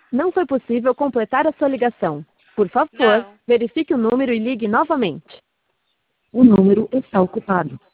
Não foi possível completar a sua ligação. Por favor, Não. verifique o número e ligue novamente. O número está ocupado.